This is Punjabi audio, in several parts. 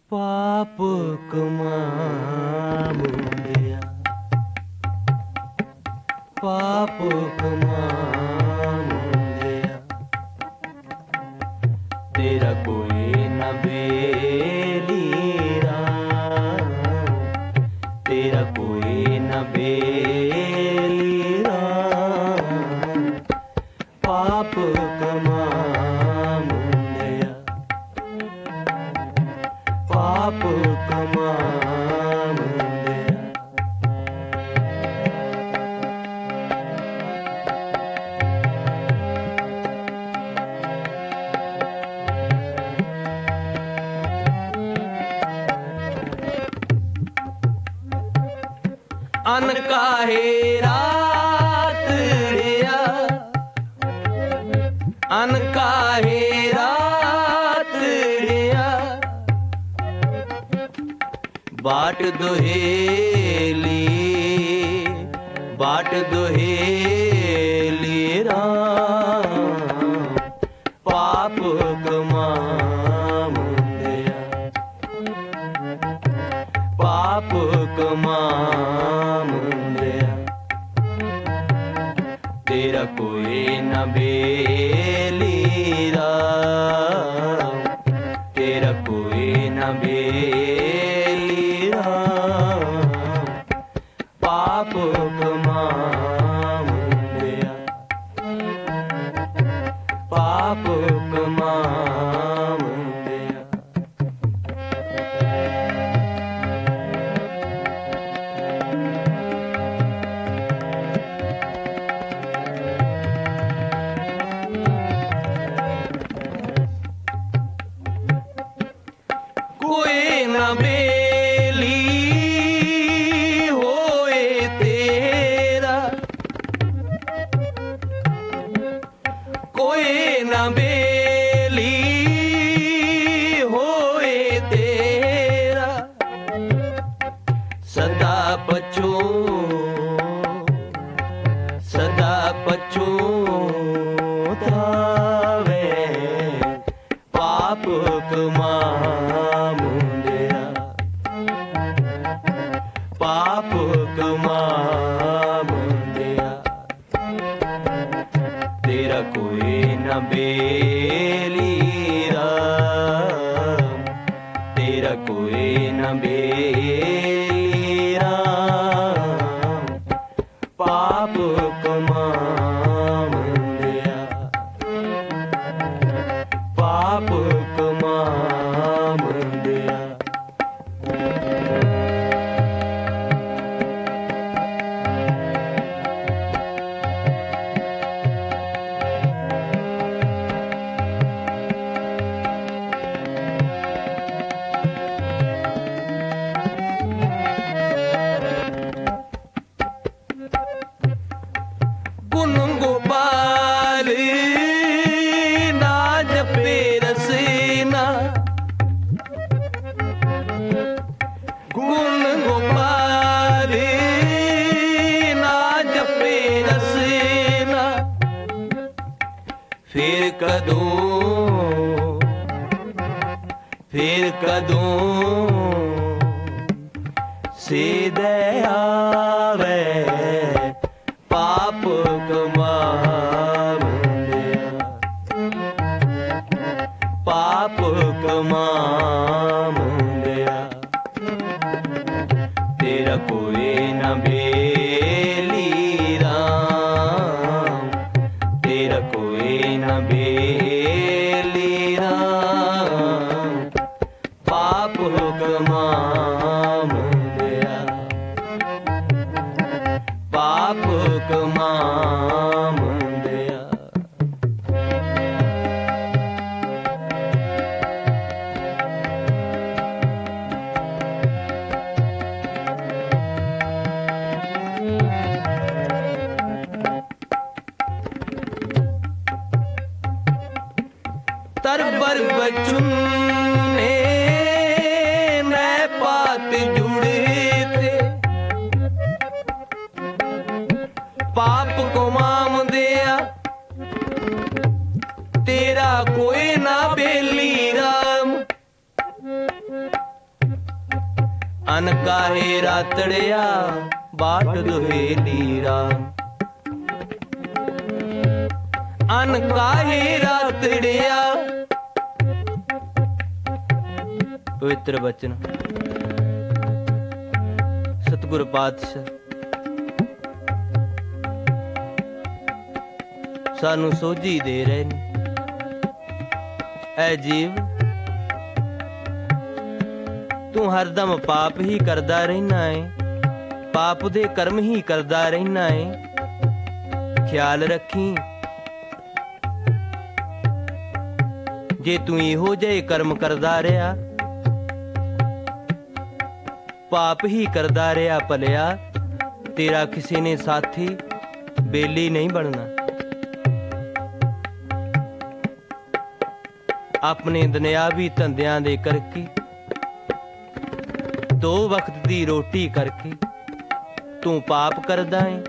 पाप कमामुंदिया, पाप कमामुंदिया, तेरा कोई न बेलीरा, तेरा कोई न बेलीरा, पाप कमामुंदिया, पाप कमामुंदिया। अन काहे रात रिया, अन काहे रात रिया, बाट दुहेली, बाट दुहेली राम, पाप कमामुंदिया, पाप कमामुंदिया, तेरा कोई न बेलीरा, तेरा कोई न बेलीरा, पाप कमामुंदिया, पाप कमामुंदिया। कोई न बेली होए तेरा, कोई न बेली होए तेरा, सदा पछूतावे, पाप कमामुंदिया, पाप कमामुंदिया, तेरा कोई न बेलीरा, तेरा कोई न बेलीरा, पाप कमामुंदिया, पाप कमामुंदिया। गुण गोपाल ना जपे रसीना, गुण गोपाल ना जपे रसीना, फिर कदों सीधे आवे, पाप कमामुंदिया, पाप कमामुंदिया, तेरा कोई न बेलीरा, तेरा कोई न बेलीरा, पाप कमामुंदिया, पाप कमामुंदिया। तरबर बचुने नए पात जुड़े थे, पाप को मामुंदिया, तेरा कोई ना बेली राम, ਅਨ ਕਾਹੇ ਰਾਤੜਿਆ ਬਾਟ ਦੁਹੇਲੀ ਰਾਮ। ਅਨ ਕਾਹੇ ਰਾਤੜਿਆ। ਪਵਿੱਤਰ ਬਚਨ ਸਤਿਗੁਰ ਪਾਤਸ਼ਾਹ ਸਾਨੂੰ ਸੋਝੀ ਦੇ ਰਹੇ ਨੇ। ਐ ਜੀਵ, ਤੂੰ ਹਰਦਮ ਪਾਪ ਹੀ ਕਰਦਾ ਰਹਿਣਾ ਏ, ਪਾਪ ਦੇ ਕਰਮ ਹੀ ਕਰਦਾ ਰਹਿਣਾ ਏ। ਖਿਆਲ ਰੱਖੀ, ਜੇ ਤੂੰ ਇਹੋ ਜਿਹੇ ਕਰਮ ਕਰਦਾ ਰਿਹਾ, ਪਾਪ ਹੀ ਕਰਦਾ ਰਿਹਾ ਭਲਿਆ, ਤੇਰਾ ਕਿਸੇ ਨੇ ਸਾਥੀ ਬੇਲੀ ਨਹੀਂ ਬਣਨਾ। ਆਪਣੇ ਦੁਨਿਆਵੀ ਧੰਦਿਆਂ ਦੇ ਕਰਕੇ, 2 ਵਕਤ ਦੀ ਰੋਟੀ ਕਰਕੇ ਤੂੰ ਪਾਪ ਕਰਦਾ ਏ।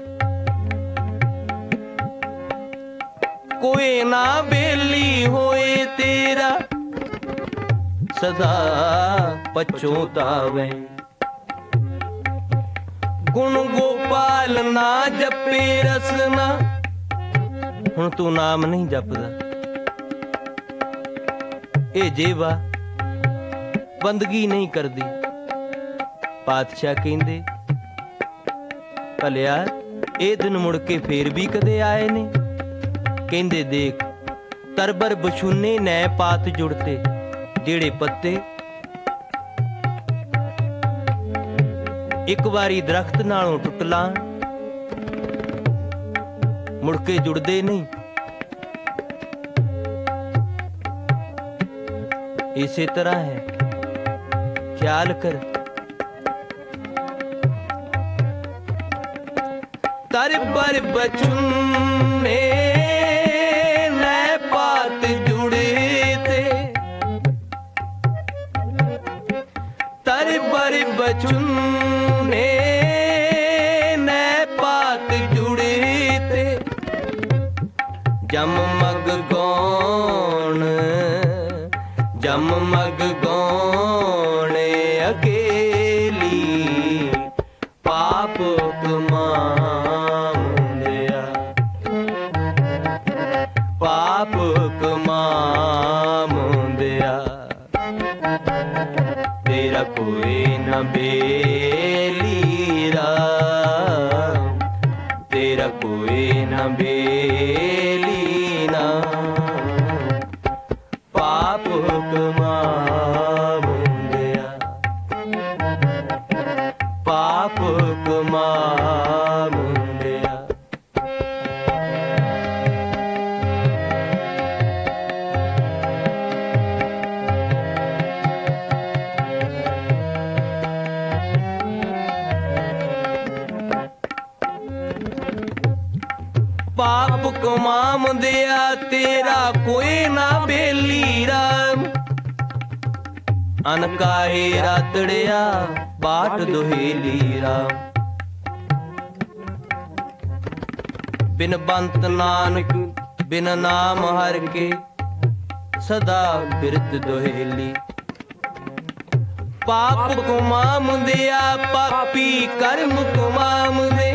ਕੋਈ ਨਾ ਬੇਲੀ ਹੋਏ ਤੇਰਾ ਸਦਾ ਪਛੋਤਾਵੇ। ਗੁਣ ਗੋਪਾਲ ਨਾ ਜਪੇ ਰਸਨਾ। ਹੁਣ ਤੂੰ ਨਾਮ ਨਹੀਂ ਜਪਦਾ। ਇਹ ਜੀਵਾ ਬੰਦਗੀ ਨਹੀਂ ਕਰਦੀ। ਪਾਤਸ਼ਾਹ ਕਹਿੰਦੇ ਭਲਿਆ ਇਹ ਦਿਨ ਮੁੜ ਕੇ ਫੇਰ ਵੀ ਕਦੇ ਆਏ ਨੇ। ਕਹਿੰਦੇ ਦੇਖ, ਤਰਬਰ ਬਛੁਨੇ ਨੈ ਪਾਤ ਜੁੜਤੇ। ਜਿਹੜੇ ਪੱਤੇ ਇੱਕ ਵਾਰੀ ਦਰਖਤ ਨਾਲੋਂ ਟੁੱਟ ਲਾਣ, ਮੁੜ ਕੇ ਜੁੜਦੇ ਨਹੀਂ। ਇਸੇ ਤਰ੍ਹਾਂ ਹੈ, ਖਿਆਲ ਕਰ। ਤਰਬਰ ਬਛੁਨੇ ਨੈ ਪਾਤ ਜੁੜੇ ਤੇ। ਤਰਬਰ ਬਛੁਨੇ ਨੈ ਪਾਤ ਜੁੜੇ ਤੇ। ਜਮ ਮਗ ਗੌਣ ਜਮ ਮਗ ਗੌਣ ਅਕੇਲੀ। ਪਾਪ ਕਮਾਉਂਦਿਆ ਪਾਪ ਕਮਾਉਂਦਿਆ। ਤੇਰਾ ਕੋਈ ਨਾ ਬੇਲੀ ਰਾਮ। ਤੇਰਾ ਕੋਈ ਨਾ ਬੇਲੀ ਨਾ। ਪਾਪ ਕਮਾਉਂਦਿਆ ਪਾਪ ਕਮਾਉਂਦਿਆ। ਪਾਪ ਕਮਾਉਂਦਿਆ ਤੇਰਾ ਕੋਈ ਨਾ ਬੇਲੀ ਰਾਮ। ਅਨ ਕਾਹੇ ਰਾਤੜਿਆ ਬਾਟ ਦੁਹੇਲੀ ਰਾਮ। ਬਿਨ ਬੰਤ ਨਾਨਕ ਬਿਨ ਨਾਮ ਹਰ ਕੇ ਸਦਾ ਬਿਰਤ ਦੁਹੇਲੀ। ਪਾਪ ਕਮਾਉਂਦਿਆ ਪਾਪੀ ਕਰਮ ਕਮਾਉਂਦੇ।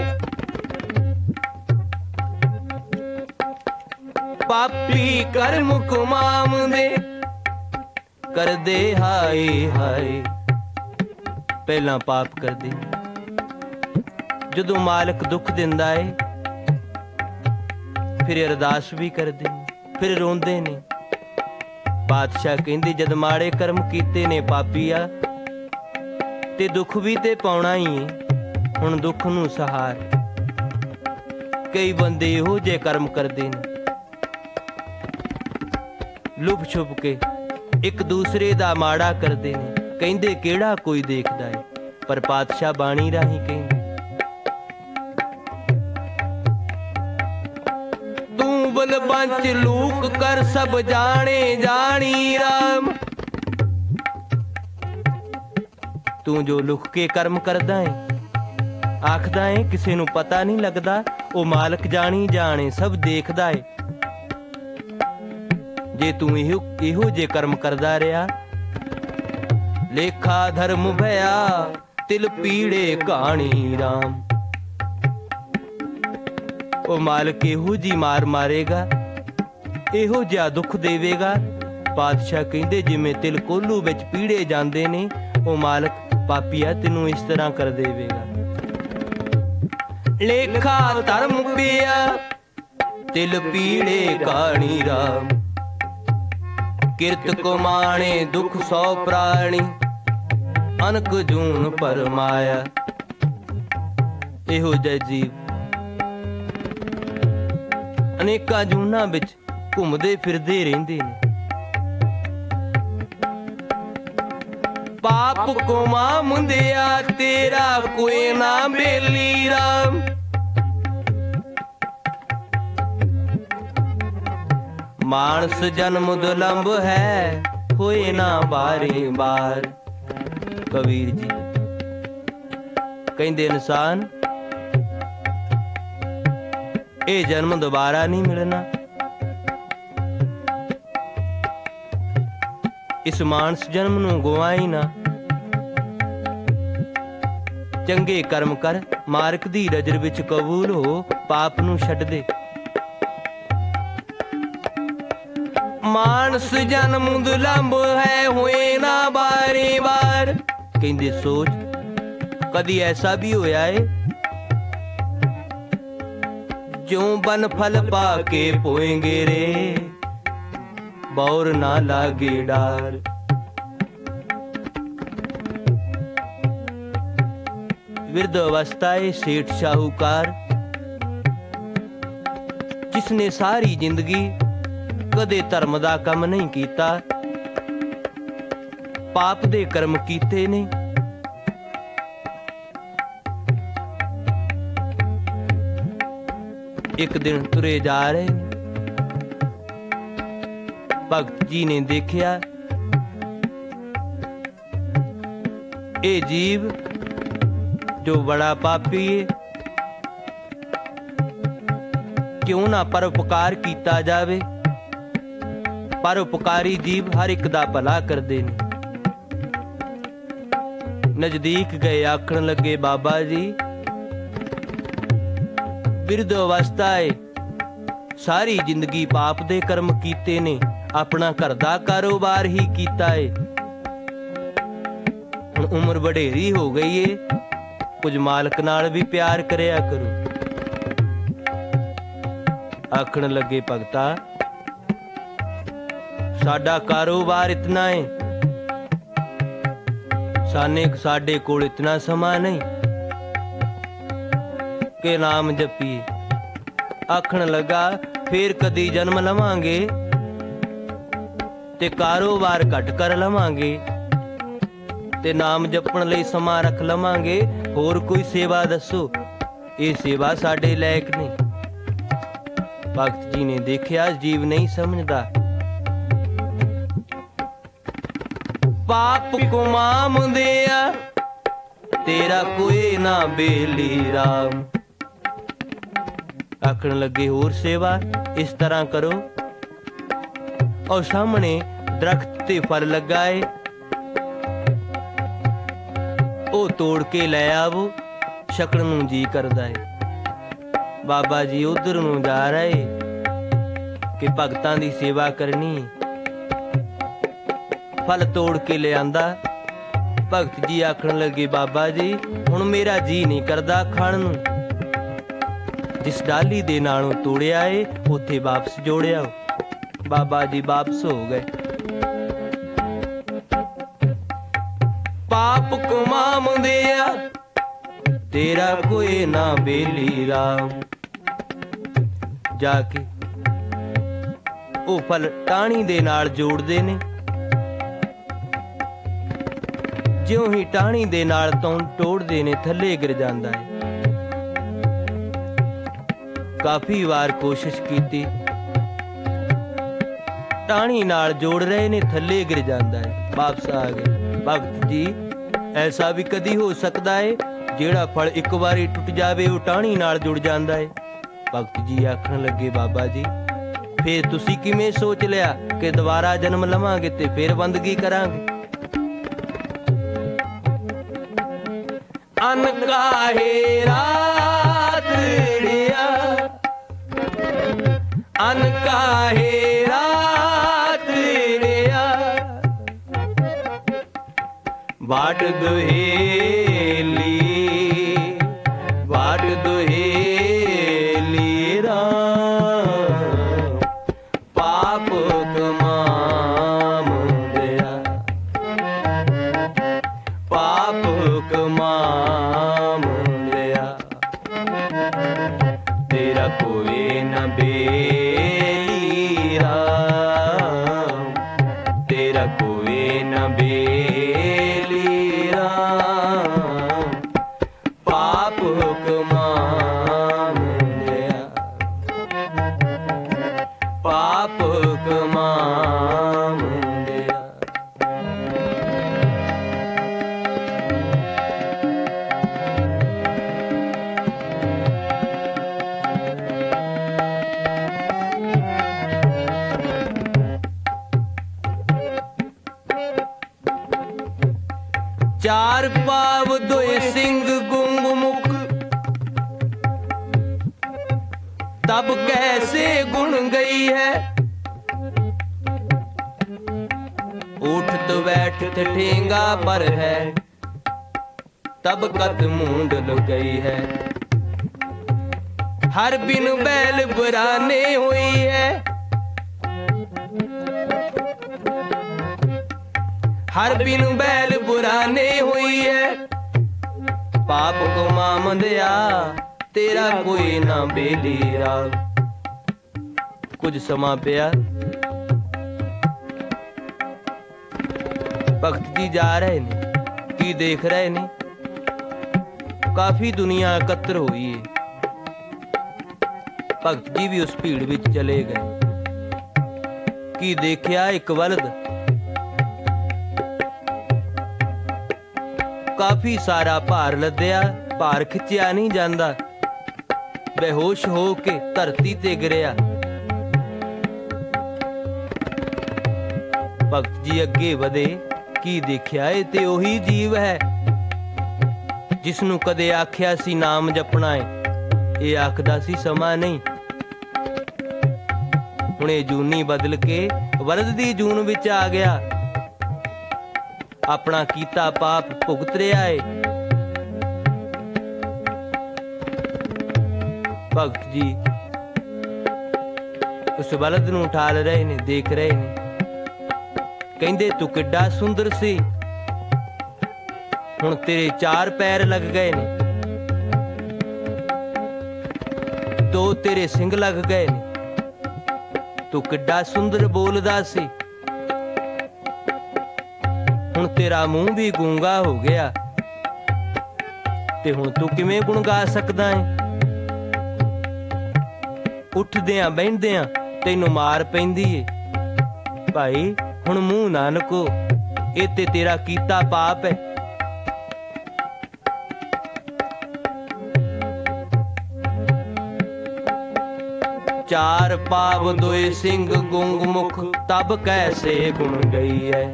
ਪਾਪੀ ਕਰਮ ਕਮਾਉਂਦੇ। ਕਰਦੇ ਹਾਏ ਹਾਏ। ਪਹਿਲਾਂ ਪਾਪ ਕਰਦੇ, ਜਦੋਂ ਮਾਲਕ ਦੁੱਖ ਦਿੰਦਾ ਏ ਫਿਰ ਅਰਦਾਸ ਵੀ ਕਰਦੇ, ਫਿਰ ਰੋਂਦੇ ਨੇ। ਪਾਤਸ਼ਾਹ ਕਹਿੰਦੇ ਜਦ ਮਾੜੇ ਕਰਮ ਕੀਤੇ ਨੇ ਪਾਪੀਆ, ਤੇ ਦੁੱਖ ਵੀ ਤੇ ਪਾਉਣਾ ਹੀ ਏ। ਹੁਣ ਦੁੱਖ ਨੂੰ ਸਹਾਰ। ਕਈ ਬੰਦੇ ਇਹੋ ਜਿਹੇ ਕਰਮ ਕਰਦੇ ਨੇ, ਲੁਪ ਛੁਪ ਕੇ ਇੱਕ ਦੂਸਰੇ ਦਾ ਮਾੜਾ ਕਰਦੇ ਨੇ। ਕਹਿੰਦੇ ਕਿਹੜਾ ਕੋਈ ਦੇਖਦਾ ਏ, ਪਰ ਪਾਤਸ਼ਾਹ ਬਾਣੀ ਰਾਹੀਂ ਕਹਿੰਦੇ ਤੂੰ ਬਲਬੰਚ ਲੂਕ ਕਰ ਸਭ ਜਾਣੇ ਜਾਣੀ ਰਾਮ। ਤੂੰ ਜੋ ਲੁਕ ਕੇ ਕਰਮ ਕਰਦਾ ਏ, ਆਖਦਾ ਏ ਕਿਸੇ ਨੂੰ ਪਤਾ ਨਹੀਂ ਲੱਗਦਾ, ਉਹ ਮਾਲਕ ਜਾਣੀ ਜਾਣੇ ਸਭ ਦੇਖਦਾ ਏ। ਜੇ ਤੂੰ ਇਹੋ ਜੇ ਕਰਮ ਕਰਦਾ ਰਿਹਾ, ਲੇਖਾ ਧਰਮ ਭਇਆ ਤਿਲ ਪੀੜੇ ਕਹਾਣੀ ਰਾਮ। ਉਹ ਮਾਲਕ ਇਹੋ ਜੀ ਮਾਰ ਮਾਰੇਗਾ, ਇਹੋ ਜਿਹਾ ਦੁੱਖ ਦੇਵੇਗਾ। ਪਾਤਸ਼ਾਹ ਕਹਿੰਦੇ ਜਿਵੇਂ ਤਿਲ ਕੋਹਲੂ ਵਿੱਚ ਪੀੜੇ ਜਾਂਦੇ ਨੇ, ਉਹ ਮਾਲਕ ਪਾਪੀਆ ਤੈਨੂੰ ਇਸ ਤਰ੍ਹਾਂ ਕਰ ਦੇਵੇਗਾ। ਲੇਖਾ ਧਰਮ ਪਿਆ ਤਿਲ ਪੀੜੇ ਕਹਾਣੀ ਰਾਮ। ਕਿਰਤ ਕਮਾਣੇ ਦੁਖ ਸੌ ਪ੍ਰਾਣੀ, ਅਨਕ ਜੂਨ ਪਰਮਾਇਆ। ਇਹੋ ਜਿਹਾ ਜੀਵ ਅਨੇਕਾਂ ਜੂਨਾਂ ਵਿੱਚ ਘੁੰਮਦੇ ਫਿਰਦੇ ਰਹਿੰਦੇ ਨੇ। ਪਾਪ ਕੋਮਾ ਮੁੰਦਿਆ ਤੇਰਾ ਕੋਈ ਨਾ ਬੇਲੀ ਰਾਮ। ਮਾਨਸ ਜਨਮ ਦੁਲੰਭ ਹੈ ਹੋਏ ਨਾ ਬਾਰੀ ਬਾਰ। ਕਬੀਰ ਜੀ ਕਹਿੰਦੇ ਇਨਸਾਨ ਇਹ ਜਨਮ ਦੁਬਾਰਾ ਨਹੀਂ ਮਿਲਣਾ। ਇਸ ਮਾਨਸ ਜਨਮ ਨੂੰ ਗਵਾਈ ਨਾ। ਚੰਗੇ ਕਰਮ ਕਰ, ਮਾਰਕ ਦੀ ਨਜ਼ਰ ਵਿੱਚ ਕਬੂਲ ਹੋ, ਪਾਪ ਨੂੰ ਛੱਡ ਦੇ। ਮਾਨਸ ਜਨਮ ਦੁਲੰਭ ਹੈ ਹੋਏ ਨਾ ਬਾਰੀ ਬਾਰ। ਕਹਿੰਦੇ ਸੋਚ ਕਦੀ ਐਸਾ ਵੀ ਹੋਇਆ ਏ ਜੋ ਬਨ ਫਲ ਪਾ ਕੇ ਪੋਏਂਗੇ ਰੇ, ਬੌਰ ਨਾ ਲਾਗੇ ਡਾਰ। ਵਿਰਧ ਅਵਸਥਾ ਏ ਸੇਠ ਸ਼ਾਹੂਕਾਰ, ਜਿਸਨੇ ਸਾਰੀ ਜ਼ਿੰਦਗੀ ਕਦੇ ਧਰਮ ਦਾ ਕੰਮ ਨਹੀਂ ਕੀਤਾ, ਪਾਪ ਦੇ ਕਰਮ ਕੀਤੇ ਨੇ। ਇੱਕ ਦਿਨ ਤੁਰੇ ਜਾ ਰਹੇ ਨੇ, ਭਗਤ ਜੀ ਨੇ ਦੇਖਿਆ ਇਹ ਜੀਵ ਜੋ ਬੜਾ ਪਾਪੀ ਏ, ਕਿਉਂ ਨਾ ਪਰਉਪਕਾਰ ਕੀਤਾ ਜਾਵੇ। ਪਰਉਪਕਾਰੀ ਜੀਵ ਹਰ ਇੱਕ ਦਾ ਭਲਾ ਕਰਦੇ ਨੇ। ਨਜ਼ਦੀਕ ਗਏ, ਆਖਣ ਲੱਗੇ ਬਾਬਾ ਜੀ ਬਿਰਧ ਅਵਸਥਾ ਏ, ਸਾਰੀ ਜ਼ਿੰਦਗੀ ਪਾਪ ਦੇ ਕਰਮ ਕੀਤੇ ਨੇ, ਆਪਣਾ ਘਰ ਦਾ ਕਾਰੋਬਾਰ ਹੀ ਕੀਤਾ ਏ। ਹੁਣ ਉਮਰ ਵਡੇਰੀ ਹੋ ਗਈ ਏ, ਕੁਝ ਮਾਲਕ ਨਾਲ ਵੀ ਪਿਆਰ ਕਰਿਆ ਕਰੋ। ਆਖਣ ਲੱਗੇ ਭਗਤਾ ਸਾਡਾ ਕਾਰੋਬਾਰ ਇਤਨਾ ਏ, ਸਾਡੇ ਕੋਲ ਇਤਨਾ ਸਮਾਂ ਨਹੀਂ ਕਿ ਨਾਮ ਜਪੀਏ। ਆਖਣ ਲੱਗਾ ਫੇਰ ਕਦੀ ਜਨਮ ਲਵਾਂਗੇ ਤੇ ਕਾਰੋਬਾਰ ਘੱਟ ਕਰ ਲਵਾਂਗੇ ਤੇ ਨਾਮ ਜਪਣ ਲਈ ਸਮਾਂ ਰੱਖ ਲਵਾਂਗੇ। ਹੋਰ ਕੋਈ ਸੇਵਾ ਦੱਸੋ, ਇਹ ਸੇਵਾ ਸਾਡੇ ਲਾਇਕ ਨਹੀਂ। ਭਗਤ ਜੀ ਨੇ ਦੇਖਿਆ ਜੀਵ ਨਹੀਂ ਸਮਝਦਾ। ਪਾਪ ਕੁਮਾਮ ਦਿਆ ਤੇਰਾ ਕੋਈ ਨਾ ਬੇਲੀ ਰਾਮ। ਆਖਣ ਲੱਗੇ ਹੋਰ ਸੇਵਾ ਇਸ ਤਰ੍ਹਾਂ ਕਰੋ। ਔਰ ਸਾਹਮਣੇ ਦਰਖਤ ਤੇ ਫਲ ਲੱਗਾ ਏ, ਉਹ ਤੋੜ ਕੇ ਲੈ ਆਵੋ, ਛਕਣ ਨੂੰ ਜੀ ਕਰਦਾ ਏ। ਬਾਬਾ ਜੀ ਉਧਰ ਨੂੰ ਜਾ ਰਹੇ ਕਿ ਭਗਤਾਂ ਦੀ ਸੇਵਾ ਕਰਨੀ। ਫਲ ਤੋੜ ਕੇ ਲਿਆਂਦਾ। ਭਗਤ ਜੀ ਆਖਣ ਲੱਗੇ ਬਾਬਾ ਜੀ ਹੁਣ ਮੇਰਾ ਜੀ ਨਹੀਂ ਕਰਦਾ ਖਾਣ ਨੂੰ। ਜਿਸ ਡਾਲੀ ਦੇ ਨਾਲੋਂ ਤੋੜਿਆ ਏ ਉੱਥੇ ਵਾਪਸ ਜੋੜਿਆ। ਬਾਬਾ ਜੀ ਵਾਪਸ ਹੋ ਗਏ। ਪਾਪ ਕੁਮਾਮ ਦਿਆ ਤੇਰਾ ਕੋਈ ਨਾ ਬੇਲੀ ਰਾਮ। ਜਾ ਕੇ ਉਹ ਫਲ ਟਾਹਣੀ ਦੇ ਨਾਲ ਜੋੜਦੇ ਨੇ। ਜਿਉਂ ਹੀ ਟਾਹਣੀ ਦੇ ਨਾਲ ਤੋਂ ਤੋੜਦੇ ਨੇ ਥੱਲੇ ਗਿਰ ਜਾਂਦਾ ਹੈ। ਕਾਫੀ ਵਾਰ ਕੋਸ਼ਿਸ਼ ਕੀਤੀ, ਟਾਹਣੀ ਨਾਲ ਜੋੜ ਰਹੇ ਨੇ, ਥੱਲੇ ਗਿਰ ਜਾਂਦਾ ਹੈ। ਵਾਪਸ ਆ ਗਏ। ਭਗਤ ਜੀ ਐਸਾ ਵੀ ਕਦੀ ਹੋ ਸਕਦਾ ਹੈ ਜਿਹੜਾ ਫਲ ਇੱਕ ਵਾਰੀ ਟੁੱਟ ਜਾਵੇ ਉਹ ਟਾਹਣੀ ਨਾਲ ਜੁੜ ਜਾਂਦਾ ਹੈ। ਭਗਤ ਜੀ ਆਖਣ ਲੱਗੇ ਬਾਬਾ ਜੀ ਫੇਰ ਤੁਸੀਂ ਕਿਵੇਂ ਸੋਚ ਲਿਆ ਕਿ ਦੁਬਾਰਾ ਜਨਮ ਲਵਾਂਗੇ ਤੇ ਫੇਰ ਬੰਦਗੀ ਕਰਾਂਗੇ। ਅਨ ਕਾਹੇ ਰਾਤ ੜਿਆ, ਅਨ ਕਾਹੇ ਰਾਤ ੜਿਆ, ਵਾਟ ਦੁਹੇਲੀ, ਵਾਟ ਦੁਹੇਲੀ ਰਾਮ, ਪਾਪ ਕਮਾਵੰਦਿਆ, ਪਾਪ ਕਮਾਵੰਦਿਆ, ਤੇਰਾ ਕੋਈ ਨਾ ਬੇਲੀ ਰਾਮ, ਤੇਰਾ ਕੋਈ ਨਾ ਬੇਲੀ ਰਾਮ, ਪਾਪ ਕਮਾਵੰਦਿਆ, ਪਾਪ ਕਮਾਵੰਦਿਆ। ਚਾਰ ਪਾਵ ਦੋਏ ਸਿੰਘ ਗੁੰਗ ਮੁਖ, ਤਬ ਕੈਸੇ ਗੁਣ ਗਈ ਹੈ, ਉਠਤ ਬੈਠਤ ਠੇਂਗਾ ਪਰ ਹੈ, ਤਬ ਕਤ ਮੂੰਡ ਗਈ ਹੈ, ਹਰ ਬਿਨ ਬੈਲ ਬਰਾਨੇ ਹੋਈ ਹੈ, ਹਰ ਬਿਨ ਬੈਲ ਬੁਰਾਨੇ ਹੋਈ ਹੈ, ਪਾਪ ਕਮਾਵੰਦਿਆ, ਤੇਰਾ ਕੋਈ ਨਾ ਬੇਲੀ ਰਾਮ। ਕੁਝ ਸਮਾਂ ਪਿਆ, ਭਗਤ ਜੀ ਜਾ ਰਹੇ ਨੇ, ਕੀ ਦੇਖ ਰਹੇ ਨੇ, ਕਾਫੀ ਦੁਨੀਆ ਇਕੱਤਰ ਹੋਈ ਹੈ। ਭਗਤ ਜੀ ਵੀ ਉਸ ਭੀੜ ਵਿੱਚ ਚਲੇ ਗਏ। ਕੀ ਦੇਖਿਆ, ਇੱਕ ਬਲਦ ਕਾਫੀ ਸਾਰਾ ਭਾਰ ਲੱਦਿਆ, ਭਾਰ ਖਿੱਚਿਆ ਨਹੀਂ ਜਾਂਦਾ, ਬੇਹੋਸ਼ ਹੋ ਕੇ ਧਰਤੀ ਤੇ ਗਿਰਿਆ। ਭਗਤ ਜੀ ਅੱਗੇ ਵਧੇ, ਕੀ ਦੇਖਿਆ, ਇਹ ਤੇ ਉਹੀ ਜੀਵ ਹੈ ਜਿਸ ਨੂੰ ਕਦੇ ਆਖਿਆ ਸੀ ਨਾਮ ਜਪਣਾ ਏ, ਇਹ ਆਖਦਾ ਸੀ ਸਮਾਂ ਨਹੀਂ। ਹੁਣ ਇਹ ਜੂਨੀ ਬਦਲ ਕੇ ਬਲਦ ਦੀ ਜੂਨ ਵਿੱਚ ਆ ਗਿਆ, ਆਪਣਾ ਕੀਤਾ ਪਾਪ ਭੁਗਤ ਰਿਹਾ ਏ। ਭਗਤ ਜੀ ਉਸ ਬਲਦ ਨੂੰ ਉਠਾਲ ਰਹੇ ਨੇ, ਦੇਖ ਰਹੇ ਨੇ, ਕਹਿੰਦੇ ਤੂੰ ਕਿੱਡਾ ਸੁੰਦਰ ਸੀ, ਹੁਣ ਤੇਰੇ ਚਾਰ ਪੈਰ ਲੱਗ ਗਏ ਨੇ, ਦੋ ਤੇਰੇ ਸਿੰਗ ਲੱਗ ਗਏ ਨੇ, ਤੂੰ ਕਿੱਡਾ ਸੁੰਦਰ ਬੋਲਦਾ ਸੀ, ਹੁਣ ਤੇਰਾ ਮੂੰਹ ਵੀ ਗੂੰਗਾ ਹੋ ਗਿਆ, ਤੇ ਹੁਣ ਤੂੰ ਕਿਵੇਂ ਗੁਣ ਗਾ ਸਕਦਾ ਹੈ। ਉੱਠਦਿਆਂ ਬਹਿੰਦਿਆਂ ਤੈਨੂੰ ਮਾਰ ਪੈਂਦੀ ਏ, ਭਾਈ ਹੁਣ ਮੂੰਹ ਨਾ ਲਕੋ, ਇਹ ਤੇ ਤੇਰਾ ਕੀਤਾ ਪਾਪ ਹੈ। ਚਾਰ ਪਾਵ ਦੋਏ ਸਿੰਘ ਗੁੰਗ ਮੁਖ, ਤਬ ਕੈਸੇ ਗੁਣ ਗਈ ਹੈ,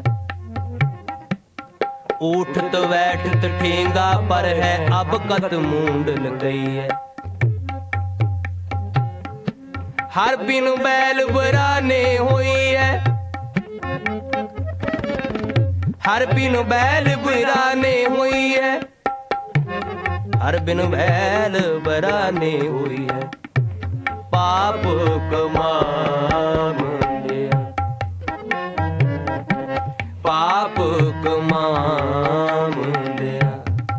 ਉਠਤ ਬੈਠਤ ਠੇਂਗਾ ਪਰ ਹੈ, ਅਬ ਕਤ ਮੂੰਡ ਗਈ ਹੈ। ਹਰ ਬਿਨ ਬੈਲ ਬਰਾਨੇ ਹੋਈ ਹੈ, ਹਰ ਬਿਨ ਬੈਲ ਬਰਾਨੇ ਹੋਈ ਹੈ, ਹਰ ਬਿਨ ਬੈਲ ਬਰਾਨੇ ਹੋਈ ਹੈ, ਪਾਪ ਕਮਾਵੰਦਿਆ, ਪਾਪ ਕਮਾਵੰਦਿਆ,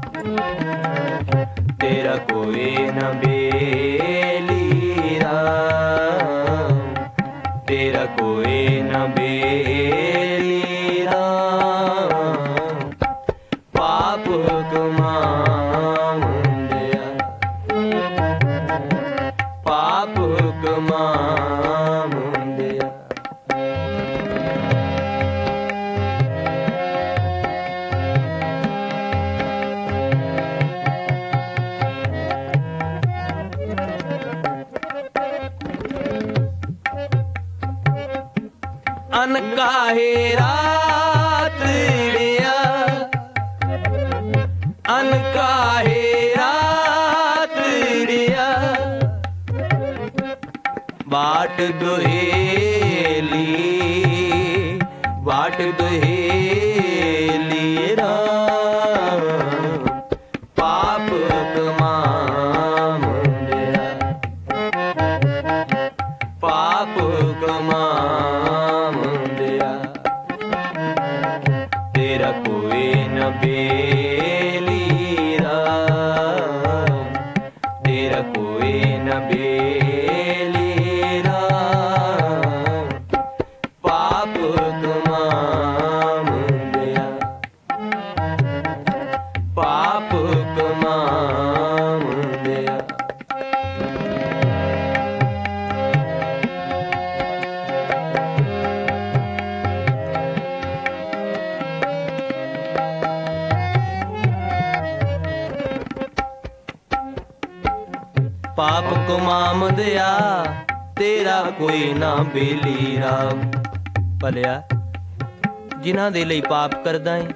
ਤੇਰਾ ਕੋਈ ਨਾ ਬੇਲੀ ਰਾਮ, ਤੇਰਾ ਕੋਈ ਨਾ ਬੇਲੀ ਰਾਮ, ਪਾਪ ਕਮਾਵੰਦਿਆ, ਪਾਪ ਕਮਾਵੰਦਿਆ। ਅਨ ਕਾਹੇ ਰਾਤ ੜਿਆ, ਅਨ ਕਾਹੇ ਰਾਤੜਿਆ ਬਾਟ ਦੁਹੇਲੀ ਬਾਟ ਦੁਹੇਲੀ ਰਾਮ ਪਾਪ ਕਮਾਵੰਦਿਆ ਪਾਪ ਕਮਾਵੰਦਿਆ ਤੇਰਾ ਕੋਈ ਨ ਬੇਲੀ ਰਾਮ ਤੇਰਾ ਕੋਈ ਨ ਬੇਲੀ ਰਾਮ ਪਾਪ ਕਮਾਵੰਦਿਆ ਪਾਪ ਕਮਾਵੰਦਿਆ ਪਾਪ ਕਮਾਵੰਦਿਆ ਤੇਰਾ ਕੋਈ ਨਾ ਬੇਲੀ ਰਾਮ ਭਲਿਆ ਜਿਨ੍ਹਾਂ ਦੇ ਲਈ ਪਾਪ ਕਰਦਾ ਏ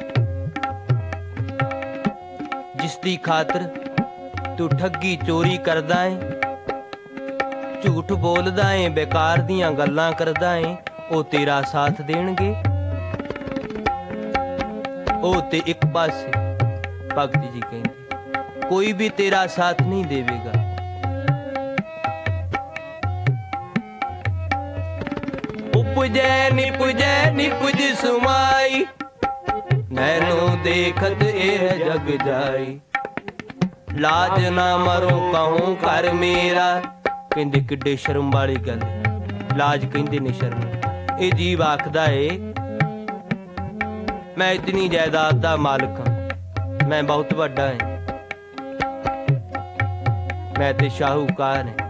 ਜਿਸ ਦੀ ਖਾਤਰ ਤੂੰ ਠੱਗੀ ਚੋਰੀ ਕਰਦਾ ਏ ਝੂਠ ਬੋਲਦਾ ਏ ਬੇਕਾਰ ਦੀਆਂ ਗੱਲਾਂ ਕਰਦਾ ਏ ਉਹ ਤੇਰਾ ਸਾਥ ਦੇਣਗੇ ਉਹ ਤੇ ਇੱਕ ਪਾਸੇ ਭਗਤ ਜੀ ਕਹਿੰਦੇ ਕੋਈ ਵੀ ਤੇਰਾ ਸਾਥ ਨਹੀਂ ਦੇਵੇਗਾ ਉਪਜੈ ਨਿਪੁਜ ਸੁਮਾਈ ਨੈਨੋ ਦੇਖਤ ਇਹ ਜਗ ਜਾਈ ਲਾਜ ਨਾ ਮਰੋ ਕਹੂੰ ਕਰ ਮੇਰਾ ਕਹਿੰਦੇ ਕਿੱਡੇ ਸ਼ਰਮ ਵਾਲੀ ਗੱਲ ਲਾਜ ਕਹਿੰਦੇ ਨੇ ਸ਼ਰਮ ਇਹ ਜੀਵ ਆਖਦਾ ਏ ਮੈਂ ਇਤਨੀ ਜਾਇਦਾਦ ਦਾ ਮਾਲਕ ਹਾਂ ਮੈਂ ਬਹੁਤ ਵੱਡਾ ਹਾਂ ਮੈਂ ਤੇ ਸ਼ਾਹੂਕਾਰ ਹਾਂ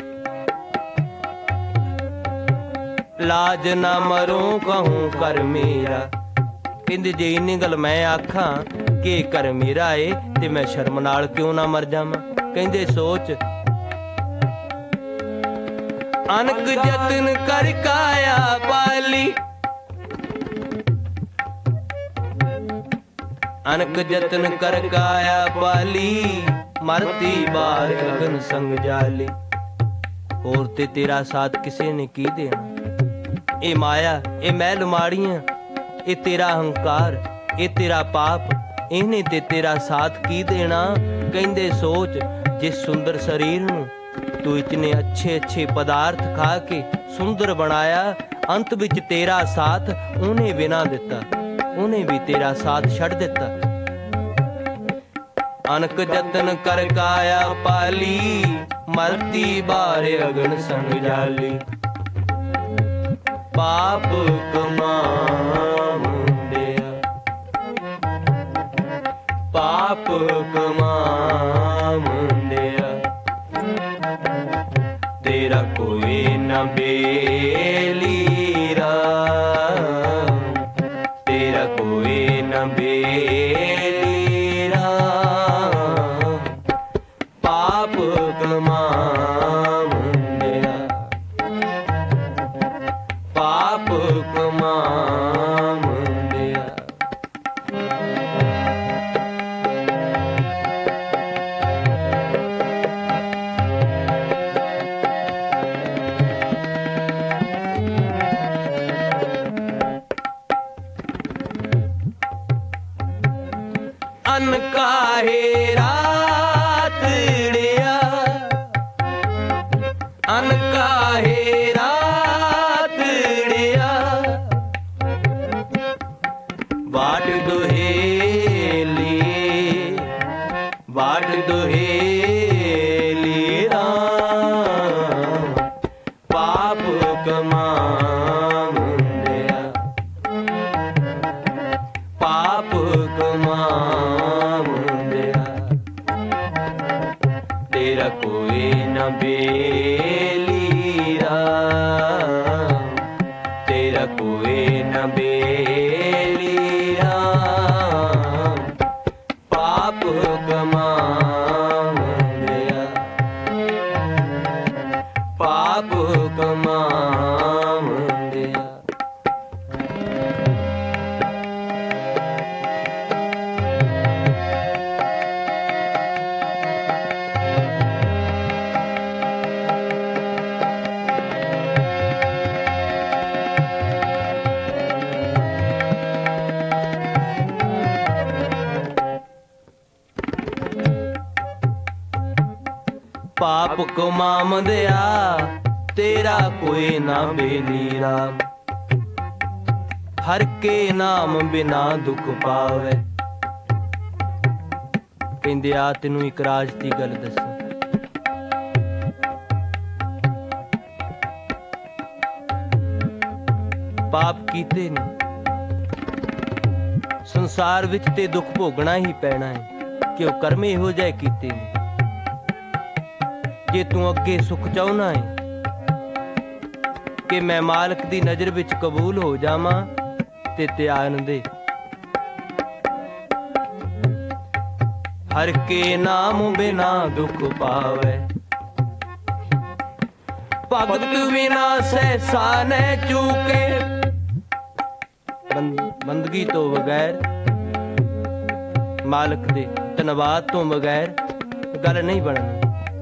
ਲਾਜ ਨਾ ਮਰੂੰ ਕਹੂੰ ਕਰ ਮੇਰਾ ਕਹਿੰਦੇ ਜੇ ਇੰਨੀ ਗੱਲ ਮੈਂ ਆਖਾਂ ਕਿ ਕਰ ਮੇਰਾ ਏ ਤੇ ਮੈਂ ਸ਼ਰਮ ਨਾਲ ਕਿਉਂ ਨਾ ਮਰ ਜਾਵਾਂ ਕਹਿੰਦੇ ਸੋਚ ਅਨਕ ਜਤਨ ਕਰ ਕਾਇਆ ਪਾਲੀ ਅਨਕ ਜਤਨ ਕਰ ਕਾਇਆ ਪਾਲੀ ਮਰਤੀ ਬਾਰ ਗਗਨ ਸੰਗ ਜਾਲੀ ਹੋਰ ਤੇ ਤੇਰਾ ਸਾਥ ਕਿਸੇ ਨੇ ਕੀ ਦੇਣਾ ਇਹ ਮਾਇਆ ਇਹ ਮਹਿਲ ਮਾੜੀਆਂ ਇਹ ਤੇਰਾ ਹੰਕਾਰ ਇਹ ਤੇਰਾ ਪਾਪ ਇਹਨੇ ਤੇ ਤੇਰਾ ਸਾਥ ਕੀ ਦੇਣਾ ਕਹਿੰਦੇ ਸੋਚ ਜਿਸ ਸੁੰਦਰ ਸਰੀਰ ਨੂੰ ਤੂੰ ਇਤਨੇ ਅੱਛੇ ਪਦਾਰਥ ਖਾ ਕੇ ਸੁੰਦਰ ਬਣਾਇਆ ਅੰਤ ਵਿੱਚ ਤੇਰਾ ਸਾਥ ਉਹਨੇ ਬਿਨਾ ਦਿੱਤਾ ਉਹਨੇ ਵੀ ਤੇਰਾ ਸਾਥ ਛੱਡ ਦਿੱਤਾ ਅਨਕ ਜਤਨ ਕਰ ਕਾਇਆ ਪਾਲੀ ਮਰਤੀ ਬਾਰ ਅਗਨ ਸੰਗ ਜਾਲੀ ਪਾਪ ਕਮਾਵੰਦਿਆ ਪਾਪ ਕਮਾਵੰਦਿਆ ਤੇਰਾ ਕੋਈ ਨ ਬੇਲੀ ਰਾਮ ਤੇਰਾ ਕੋਈ ਨ ਬੇਲੀ ਰਾਮ ਪਾਪ ਕਮਾਵੰਦਿਆ ਪਾਪ ਕਮਾਵੰਦਿਆ ਅਨ ਕਾਹੇ ਰਾਤੜਿਆ ਅਨ ਕਾਹੇ ਰਾਤੜਿਆ ਬਾਟ ਦੁਹੇਲੀ ਰਾਮ ਪਾਪ ਕਮਾਵੰਦਿਆ ਪਾਪ ਕਮਾਵੰਦਿਆ ਤੇਰਾ ਕੋਈ ਨ ਬੇਲੀ ਰਾਮ ਤੇਰਾ ਕੋਈ ਨ ਬੇਲੀ ਰਾਮ ਪਾਪ ਕਮਾਵੰਦਿਆ ਪਾਪ ਕਮਾਵੰਦਿਆ ਪਾਪ ਕਮਾਉਂਦਿਆ ਤੇਰਾ ਕੋਈ ਨਾ ਬੇਲੀ ਰਾਮ। ਹਰ ਕੇ ਨਾਮ ਬਿਨਾ ਦੁੱਖ ਪਾਵੇ। ਕਹਿੰਦੇ ਆ ਤੈਨੂੰ ਇੱਕ ਰਾਜ ਦੀ ਗੱਲ ਦੱਸਾਂ। ਪਾਪ ਕੀਤੇ ਨੇ ਸੰਸਾਰ ਵਿੱਚ ਤੇ ਦੁੱਖ ਭੋਗਣਾ ਹੀ ਪੈਣਾ ਹੈ, ਕਿ ਉਹ ਕਰਮ ਇਹੋ ਜਿਹੇ ਕੀਤੇ ਨੇ। ਜੇ ਤੂੰ ਅੱਗੇ ਸੁਖ ਚਾਹੁੰਦਾ ਹੈ ਕਿ ਮੈਂ ਮਾਲਕ ਦੀ ਨਜ਼ਰ ਵਿੱਚ ਕਬੂਲ ਹੋ ਜਾਵਾਂ ਤੇ ਧਿਆਨ ਦੇ। ਹਰ ਕੇ ਨਾਮ ਬਿਨਾ ਦੁੱਖ ਪਾਵੇ। ਭਗਤ ਬਿਨਾ ਸਹਿਸਾ ਨਹਿ ਚੂਕੇ। ਬੰਦਗੀ ਤੋਂ ਬਗੈਰ, ਮਾਲਕ ਦੇ ਧੰਨਵਾਦ ਤੋਂ ਬਗੈਰ ਗੱਲ ਨਹੀਂ ਬਣਨੀ।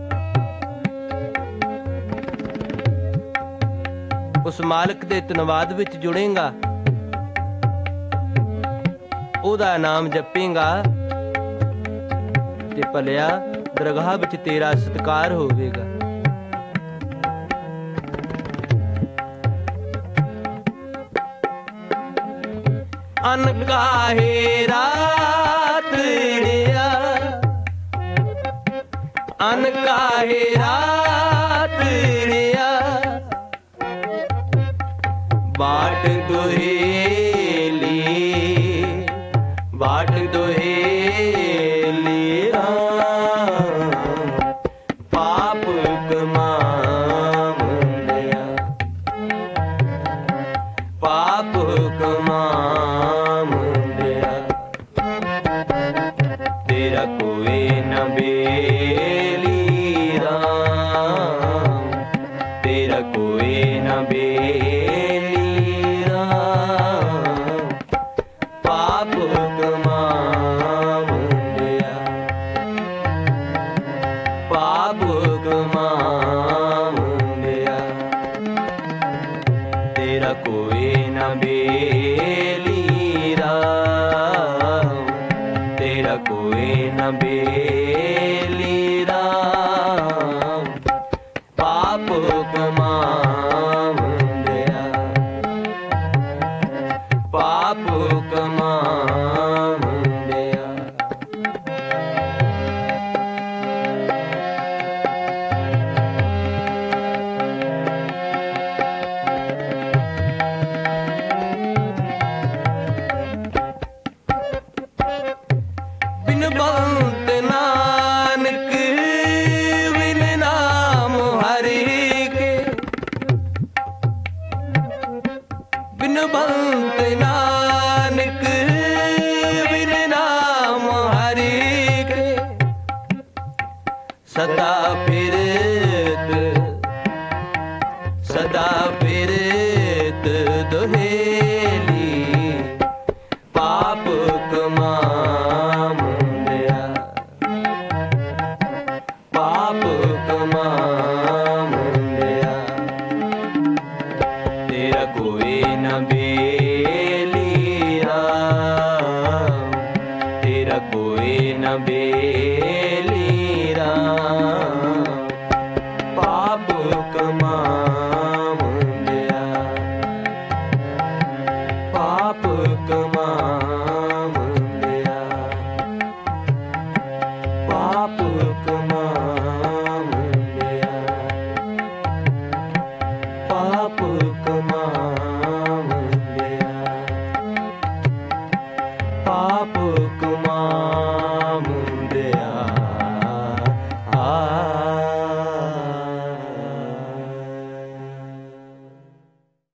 ਉਸ ਮਾਲਕ ਦੇ ਧੰਨਵਾਦ ਵਿੱਚ ਜੁੜੇਗਾ, ਉਹਦਾ ਨਾਮ ਜਪੇਗਾ ਤੇ ਭਲਿਆ ਦਰਗਾਹ ਵਿੱਚ ਤੇਰਾ ਸਤਿਕਾਰ ਹੋਵੇਗਾ। ਅਨ ਕਾਹੇ ਰਾਤ ੜਿਆ, ਅਨ ਕਾਹੇ ਰਾਤ ੜਿਆ। ਬਾਟ ਦੁਹੇਲੀ, ਬਾਟ ਦੁਹੇਲੀ ਰਾਮ। ਪਾਪ ਕਮਾਉਂਦਿਆ, ਪਾਪ ਕਮਾਉਂਦਿਆ ਤੇਰਾ ਕੋਈ ਨਾ ਬੇਲੀ ਰਾਮ। ਤੇਰਾ ਕੋਈ ਨਾ ਬੇਲੀ ਰਾਮ। ਪਾਪ ਕਮਾਉਂਦਿਆ, ਪਾਪ ਕਮਾਉਂਦਿਆ ਤੇਰਾ ਕੋਈ ਨਾ ਬੇਲੀ ਰਾਮ। ਤੇਰਾ ਕੋਈ ਨਾ ਬੇਲੀ ਰਾਮ। ਪਾਪ ਕਮਾਉਂਦਿਆ, ਪਾਪ ਕਮਾਉਂਦਿਆ। ਬਿਨ ਬੰਤ ਨਾਨਕ, ਬਿਨ ਨਾਮ ਹਰਿ ਕੇ। ਬਿਨ ਬੰਤ ਨਾਨਕ, ਬਿਨ ਨਾਮ ਹਰਿ ਕੇ। ਸਦਾ ਫਿਰਤ, ਸਦਾ ਫਿਰਤ ਦੁਹੇਲੀ। ਪਾਪ ਕਮਾਉਂਦਿਆ, ਪਾਪ ਕਮਾਉਂਦਿਆ ਤੇਰਾ ਕੋਈ ਨਾ ਬੇਲੀ ਰਾਮ। ਤੇਰਾ ਕੋਈ ਨਾ ਬੇਲੀ ਰਾਮ।